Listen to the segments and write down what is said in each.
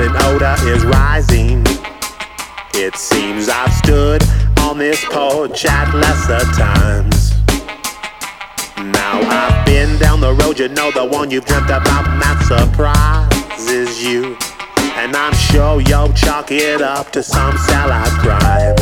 an odor is rising. It seems I've stood on this porch at lesser times. Now I've been down the road, you know, the one you've dreamt about, and that surprises you. And I'm sure you'll chalk it up to some sellout crime.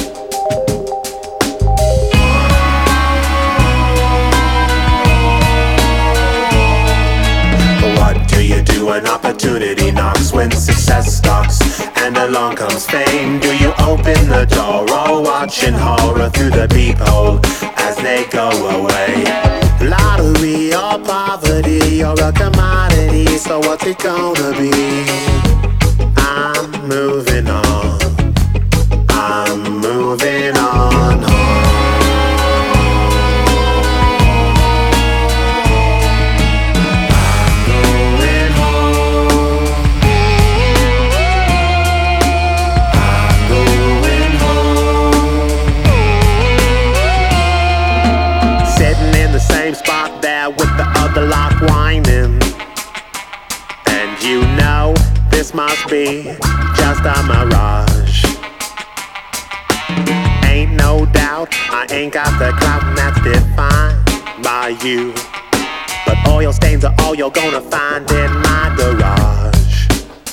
What do you do when opportunity knocks? When success stalks and along comes fame, do you open the door or watch in horror through the peephole as they go away? Lottery or poverty or a commodity, so what's it gonna be? I'm moving on, I'm moving on home. Same spot there with the other lot whining. And you know this must be just a mirage. Ain't no doubt I ain't got the clout, and that's defined by you. But oil stains are all you're gonna find in my garage.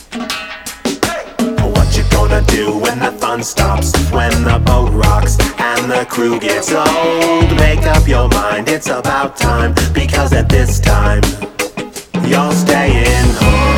What you gonna do when the fun stops? When the boat rocks and the crew gets old? Make up your mind, it's about time, because at this time you're staying home.